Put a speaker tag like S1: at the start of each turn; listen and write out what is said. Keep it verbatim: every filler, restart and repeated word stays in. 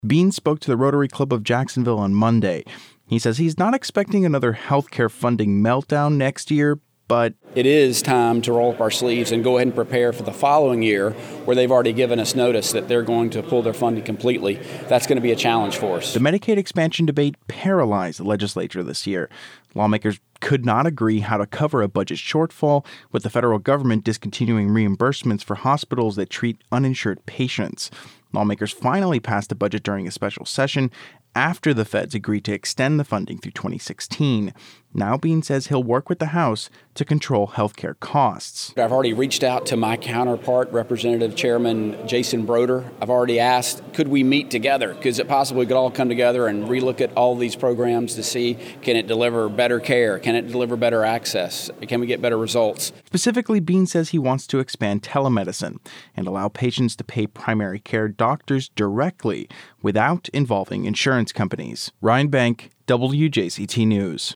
S1: Bean spoke to the Rotary Club of Jacksonville on Monday. He says he's not expecting another healthcare funding meltdown next year, but
S2: it is time to roll up our sleeves and go ahead and prepare for the following year where they've already given us notice that they're going to pull their funding completely. That's going to be a challenge for us.
S1: The Medicaid expansion debate paralyzed the legislature this year. Lawmakers could not agree how to cover a budget shortfall, with the federal government discontinuing reimbursements for hospitals that treat uninsured patients. Lawmakers finally passed a budget during a special session after the feds agreed to extend the funding through twenty sixteen. Now Bean says he'll work with the House to control healthcare costs.
S2: I've already reached out to my counterpart, Representative Chairman Jason Broder. I've already asked, could we meet together? Because it possibly could all come together and relook at all these programs to see, can it deliver better care? Can it deliver better access? Can we get better results?
S1: Specifically, Bean says he wants to expand telemedicine and allow patients to pay primary care doctors directly without involving insurance companies. Ryan Bank, W J C T News.